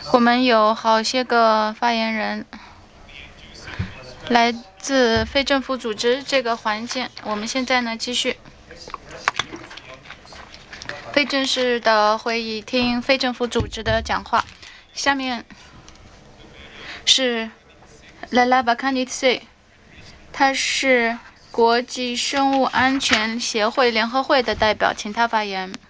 我们有好些个发言人来自非政府组织这个环境。我们现在呢继续非正式的会议，听非政府组织的讲话。下面是 Lala Bakanidze， 他是国际生物安全协会联合会的代表，请他发言。